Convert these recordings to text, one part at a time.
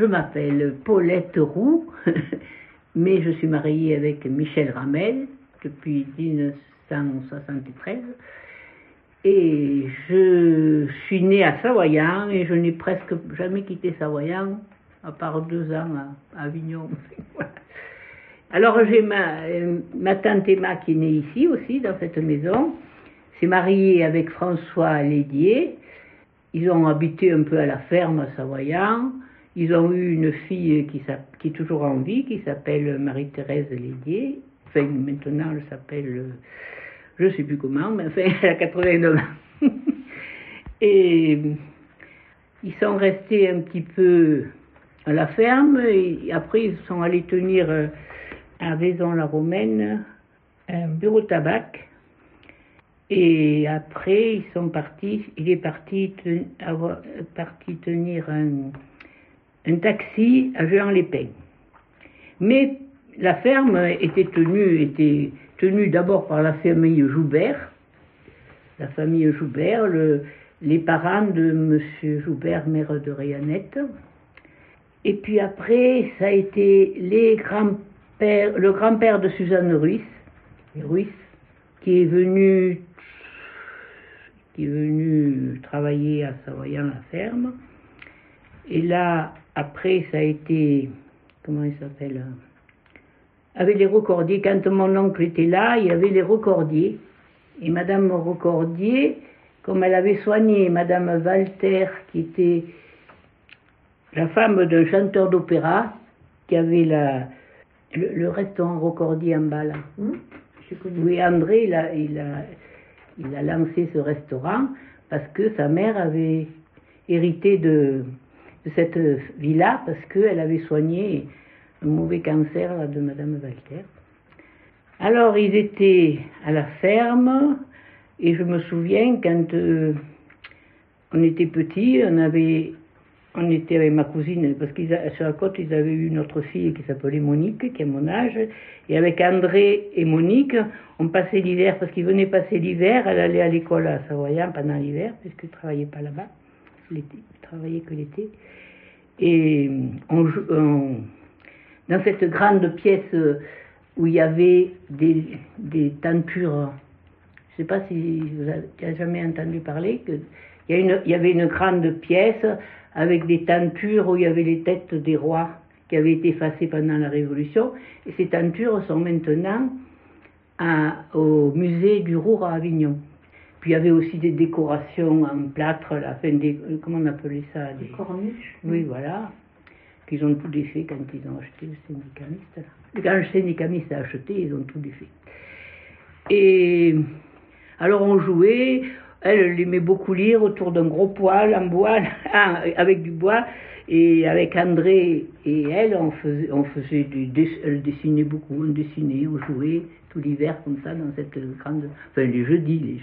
Je m'appelle Paulette Roux, mais je suis mariée avec Michel Ramel depuis 1973. Et je suis née à Savoyant et je n'ai presque jamais quitté Savoyant, à part 2 ans à Avignon. Alors j'ai ma tante Emma qui est née ici aussi, dans cette maison. S'est mariée avec François Lédier. Ils ont habité un peu à la ferme à Savoyant. Ils ont eu une fille qui est toujours en vie, qui s'appelle Marie-Thérèse Lédier. Enfin, maintenant, elle s'appelle, je ne sais plus comment, mais enfin, elle a 89 ans. Et ils sont restés un petit peu à la ferme. Et après, ils sont allés tenir à Vaison-la-Romaine un bureau de tabac. Et après, il est parti tenir un taxi à Jean-les-Pins. Mais la ferme était tenue d'abord par la famille Joubert. La famille Joubert, les parents de M. Joubert, maire de Rayanette. Et puis après, ça a été le grand-père de Suzanne Ruiz, qui est venu travailler à Savoyant la ferme. Et là, après, ça a été, comment il s'appelle, avec les Recordiers. Quand mon oncle était là, il y avait les Recordiers. Et Madame Recordier, comme elle avait soigné Madame Walter, qui était la femme d'un chanteur d'opéra, qui avait le restaurant Recordier en bas là. Oui, André, il a lancé ce restaurant parce que sa mère avait hérité de cette villa parce qu'elle avait soigné un mauvais cancer là, de Madame Walter. Alors ils étaient à la ferme et je me souviens quand on était petits, on était avec ma cousine, parce que sur la côte, ils avaient eu une autre fille qui s'appelait Monique, qui a mon âge, et avec André et Monique, on passait l'hiver, parce qu'ils venaient passer l'hiver, elle allait à l'école à Savoyant pendant l'hiver, puisqu'ils ne travaillaient pas là-bas, ils travaillaient que l'été, et dans cette grande pièce où il y avait des tentures, je ne sais pas si vous avez jamais entendu parler, il y avait une grande pièce avec des tentures où il y avait les têtes des rois qui avaient été effacées pendant la Révolution. Et ces tentures sont maintenant au musée du Roure à Avignon. Puis il y avait aussi des décorations en plâtre, comment on appelait ça, des corniches. Oui, voilà, qu'ils ont tout défait quand ils ont acheté le syndicaliste. Quand le syndicaliste a acheté, ils ont tout défait. Et alors on jouait. Elle aimait beaucoup lire autour d'un gros poêle en bois, avec du bois, et avec André et elle, elle dessinait beaucoup, on jouait tout l'hiver comme ça dans cette grande, enfin les jeudis.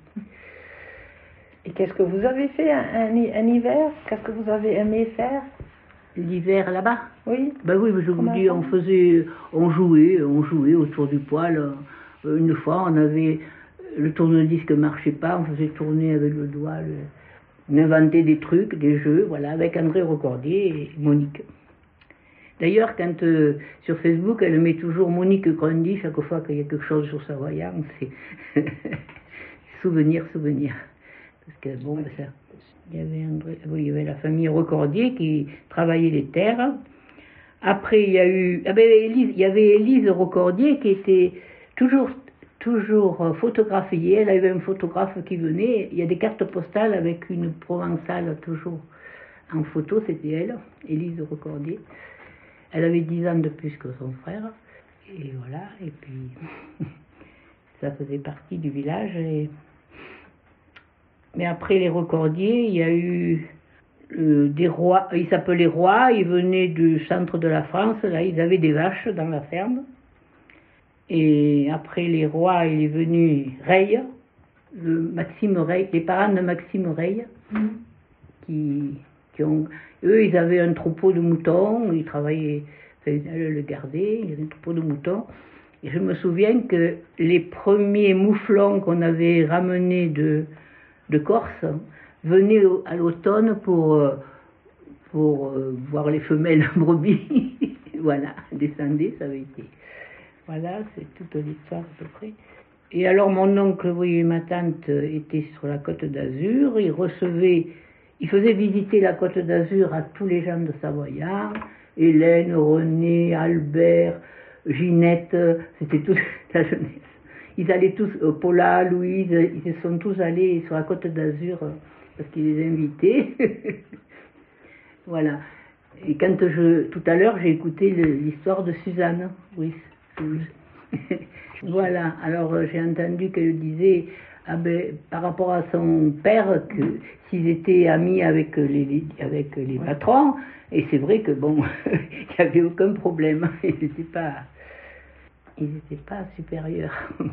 Et qu'est-ce que vous avez fait un hiver? Qu'est-ce que vous avez aimé faire? L'hiver là-bas? Oui. Ben oui, je vous dis, on jouait autour du poêle. Une fois, on avait le tourne-disque ne marchait pas, on faisait tourner avec le doigt, on inventait des trucs, des jeux, voilà, avec André Recordier et Monique. D'ailleurs, quand sur Facebook, elle met toujours Monique Grundy, chaque fois qu'il y a quelque chose sur Savoyant, c'est souvenir. Parce que bon, ça, il y avait la famille Recordier qui travaillait les terres. Après, il y avait Élise Recordier qui était toujours photographiée. Elle avait un photographe qui venait. Il y a des cartes postales avec une provençale toujours en photo, c'était elle, Élise Recordier. Elle avait 10 ans de plus que son frère. Et voilà, et puis ça faisait partie du village. Mais après les Recordiers, il y a eu des rois, ils s'appelaient rois, ils venaient du centre de la France, là ils avaient des vaches dans la ferme. Et après les rois, il est venu Reille, Maxime Reille, les parents de Maxime Reille, eux, ils avaient un troupeau de moutons, ils travaillaient, enfin, elle le gardait, il y avait un troupeau de moutons. Et je me souviens que les premiers mouflons qu'on avait ramenés de Corse venaient à l'automne pour pour voir les femelles brebis. Voilà, descendez, ça avait été. Voilà, c'est toute l'histoire à peu près. Et alors mon oncle, oui, et ma tante étaient sur la Côte d'Azur, ils faisaient visiter la Côte d'Azur à tous les gens de Savoyard, Hélène, René, Albert, Ginette, c'était toute la jeunesse. Ils allaient tous, Paula, Louise, ils se sont tous allés sur la Côte d'Azur parce qu'ils les invitaient. Voilà. Et quand tout à l'heure, j'ai écouté l'histoire de Suzanne, oui. Voilà, alors j'ai entendu qu'elle disait, par rapport à son père, que s'ils étaient amis avec les patrons, et c'est vrai que bon, il n'y avait aucun problème, ils n'étaient pas supérieurs.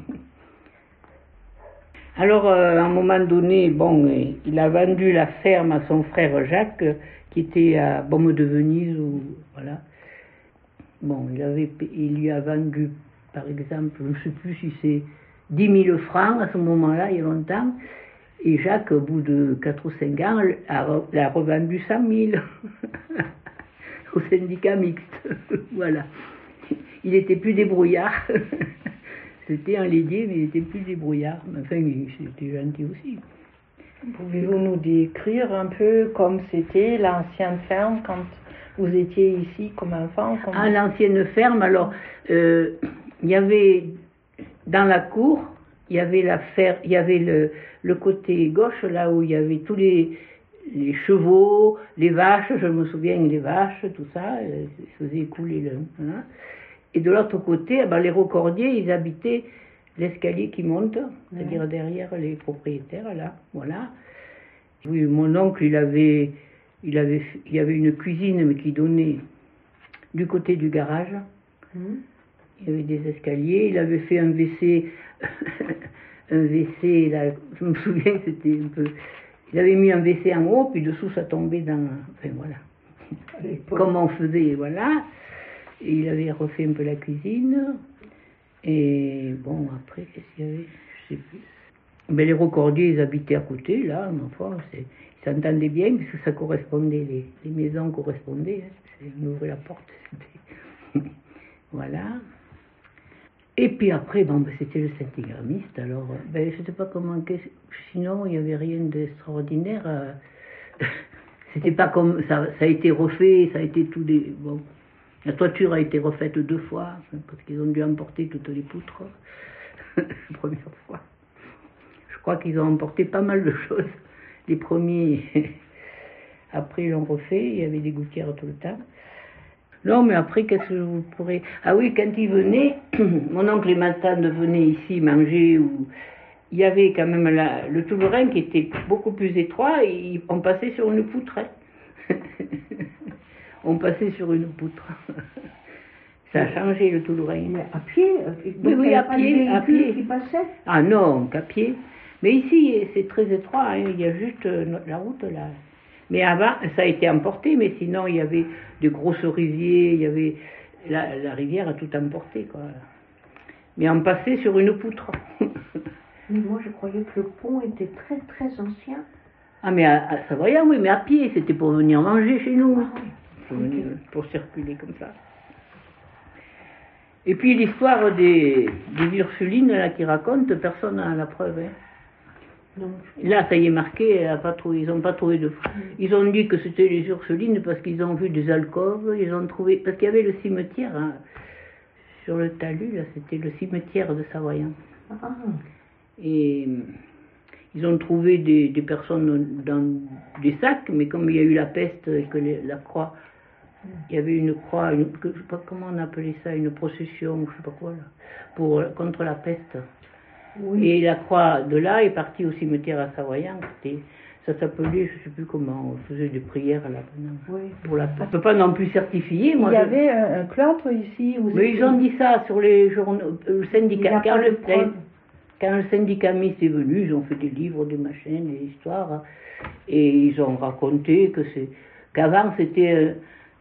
Alors, à un moment donné, bon, il a vendu la ferme à son frère Jacques, qui était à Baume de Venise, voilà. Bon, il lui a vendu, par exemple, je ne sais plus si c'est 10 000 francs à ce moment-là, il y a longtemps, et Jacques, au bout de 4 ou 5 ans, l'a revendu 100 000 au syndicat mixte. Voilà. Il n'était plus débrouillard. C'était un laitier, mais il était plus débrouillard. Enfin, c'était gentil aussi. Pouvez-vous nous décrire un peu comme c'était l'ancienne ferme quand vous étiez ici comme enfant? Ah, l'ancienne ferme, alors, il y avait, dans la cour, il y avait le côté gauche, là où il y avait tous les chevaux, les vaches, je me souviens, les vaches, tout ça, ils faisaient couler hein. Et de l'autre côté, les Rocordiers, ils habitaient l'escalier qui monte, c'est-à-dire derrière les propriétaires, là, voilà. Oui, mon oncle, il y avait une cuisine, mais qui donnait du côté du garage. Il y avait des escaliers, il avait fait un WC, là, je me souviens, c'était un peu... Il avait mis un WC en haut, puis dessous, ça tombait dans... Enfin, voilà. Comme on faisait, voilà. Et il avait refait un peu la cuisine. Et bon, après, qu'est-ce qu'il y avait? Je sais plus. Mais les Rocordiers, ils habitaient à côté, là, mais enfin, ils s'entendaient bien, parce que ça correspondait, les maisons correspondaient. Hein. On ouvrait la porte, c'était... Voilà. Et puis après, c'était le Saint-Igramiste, alors, je ne sais pas comment... Sinon, il n'y avait rien d'extraordinaire. C'était pas comme... Ça a été refait, ça a été tout des... Bon... La toiture a été refaite 2 fois, parce qu'ils ont dû emporter toutes les poutres, la première fois. Je crois qu'ils ont emporté pas mal de choses. Les premiers, après ils l'ont refait, il y avait des gouttières tout le temps. Non, mais après, qu'est-ce que vous pourrez... Ah oui, quand ils venaient, mon oncle et ma tante venaient ici manger, il y avait quand même le Toulourin qui était beaucoup plus étroit, et on passait sur une poutre. Hein. On passait sur une poutre. Ça a changé le Toulourin. Mais à pied? Oui, à pied. Qui passait? Ah non, qu'à pied. Mais ici, c'est très étroit, hein, il y a juste la route là. Mais avant, ça a été emporté, mais sinon, il y avait de grosses rivières, il y avait... La rivière a tout emporté, quoi. Mais on passait sur une poutre. Mais moi, je croyais que le pont était très, très ancien. Ah, mais à Savoyard, oui, mais à pied, c'était pour venir manger chez nous. Ah, oui. Pour circuler comme ça. Et puis l'histoire des Ursulines là qui racontent, personne n'a la preuve. Hein. Non. Là, ça y est marqué, ils n'ont pas trouvé de... Ils ont dit que c'était les Ursulines parce qu'ils ont vu des alcôves, ils ont trouvé... Parce qu'il y avait le cimetière, hein, sur le talus, là, c'était le cimetière de Savoyant. Ah. Et ils ont trouvé des personnes dans des sacs, mais comme il y a eu la peste et que la croix... Il y avait une croix, je ne sais pas comment on appelait ça, une procession, je ne sais pas quoi, là, contre la peste. Oui. Et la croix de là est partie au cimetière à Savoyant. Ça s'appelait, je ne sais plus comment, on faisait des prières là. Oui. Pour la peste. On ne peut pas non plus certifier. Moi, il y avait un cloître ici. Mais ils ont dit ça sur les journaux, le syndicat. Quand le syndicat mixte est venu, ils ont fait des livres, des machins, des histoires. Et ils ont raconté qu'avant c'était...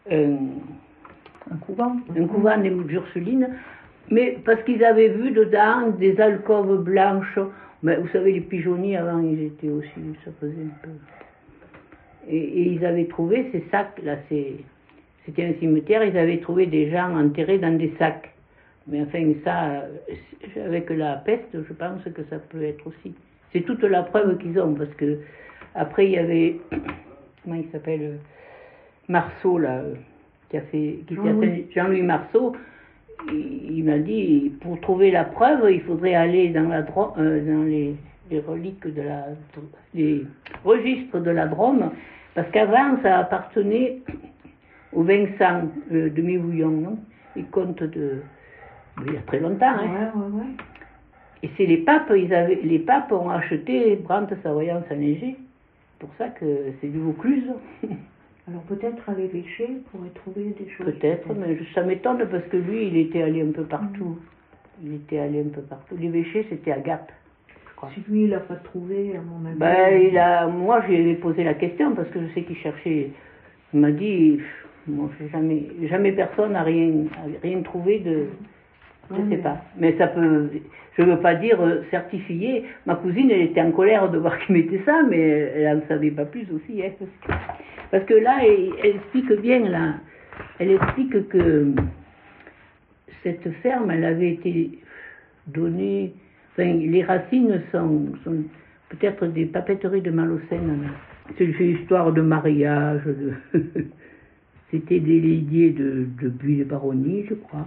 un couvent des Ursulines, mais parce qu'ils avaient vu dedans des alcôves blanches. Mais vous savez, les pigeonniers avant, ils étaient aussi, ça faisait un peu. Et ils avaient trouvé ces sacs, là, c'était un cimetière, ils avaient trouvé des gens enterrés dans des sacs. Mais enfin, ça, avec la peste, je pense que ça peut être aussi. C'est toute la preuve qu'ils ont, parce que après, il y avait, comment il s'appelle, Marceau, là, Jean-Louis Marceau, il m'a dit, pour trouver la preuve, il faudrait aller dans les reliques les registres de la Drôme, parce qu'avant, ça appartenait au Vincent de Mivouillon, non? Il compte il y a très longtemps, hein. Ouais. Et c'est les papes ont acheté Brante-Savoyant-Saint-Léger. C'est pour ça que c'est du Vaucluse. Alors peut-être à l'évêché pourrait trouver des choses. Peut-être, mais ça m'étonne parce que lui, il était allé un peu partout. Il était allé un peu partout. L'évêché, c'était à Gap, je crois. Si lui, il n'a pas trouvé, à mon avis. Moi, je lui avais posé la question parce que je sais qu'il cherchait. Il m'a dit, moi, jamais personne n'a rien trouvé de. Je ne sais pas. Mais ça peut. Je ne veux pas dire certifié. Ma cousine, elle était en colère de voir qu'il mettait ça, mais elle n'en savait pas plus aussi. Hein, parce que là, elle explique bien, là. Elle explique que cette ferme, elle avait été donnée. Enfin, les racines sont peut-être des papeteries de Malocène. C'est une histoire de mariage. C'était des laitiers de Buis-les-Baronnies, je crois.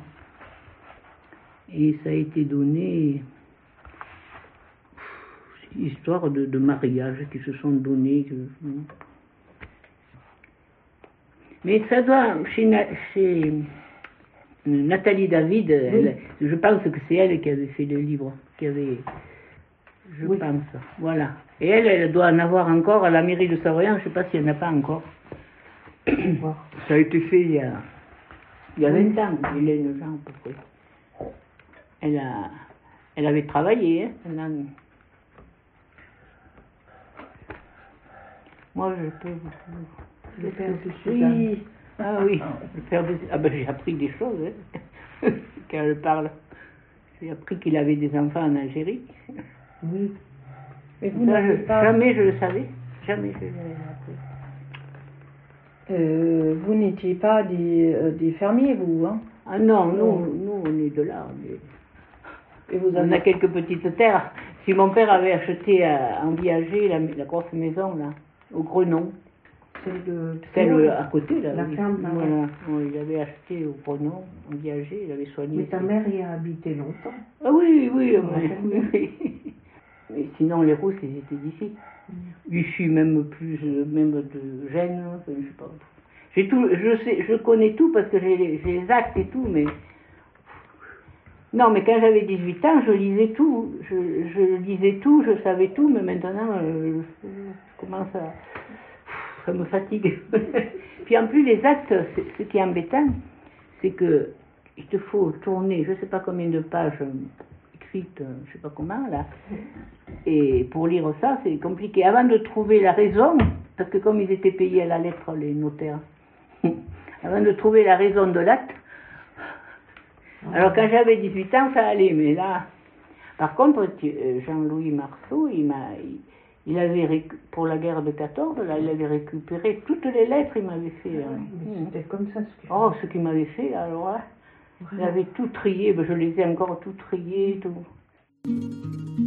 Et ça a été donné, histoire de mariage qui se sont donnés. Mais ça doit, chez Nathalie David, je pense que c'est elle qui avait fait le livre, je pense, voilà. Et elle doit en avoir encore à la mairie de Savoyant, je ne sais pas s'il n'y en a pas encore. Ça a été fait il y a 20 ans, Hélène Jean à peu près. Elle avait travaillé, hein, Moi, je peux vous... Le père de Suzanne. Oui. Ah oui, le père de... Ah ben j'ai appris des choses, hein, quand elle parle. J'ai appris qu'il avait des enfants en Algérie. Oui. Mais vous n'avez pas... Jamais je le savais. Jamais je l'avais appris. Vous n'étiez pas des fermiers, vous, hein? Ah non, nous on est de là. Et vous On a quelques petites terres. Si mon père avait acheté en Viager la grosse maison, là, au Grenon, celle à côté, là. La ferme, là. Voilà. Oui, il avait acheté au Grenon, en Viager, il avait soigné. Mais ta mère y a habité longtemps. Ah oui. Oui. Mais sinon, les Rousses, ils étaient d'ici. Ici, même de Gênes, enfin, je sais pas. Je connais tout parce que j'ai les actes et tout, mais... Non, mais quand j'avais 18 ans, je lisais tout. Je lisais tout, je savais tout, mais maintenant, je commence à... Ça me fatigue. Puis en plus, les actes, ce qui est embêtant, c'est que il te faut tourner, je ne sais pas combien de pages écrites, je ne sais pas comment, là. Et pour lire ça, c'est compliqué. Avant de trouver la raison, parce que comme ils étaient payés à la lettre, les notaires, avant de trouver la raison de l'acte, alors quand j'avais 18 ans, ça allait, mais là... Par contre, Jean-Louis Marceau, il avait, pour la guerre de 14, là, il avait récupéré toutes les lettres, il m'avait fait... C'était comme ça ce qu'il m'avait fait, alors là, il avait tout trié, je les ai encore tout triés, tout.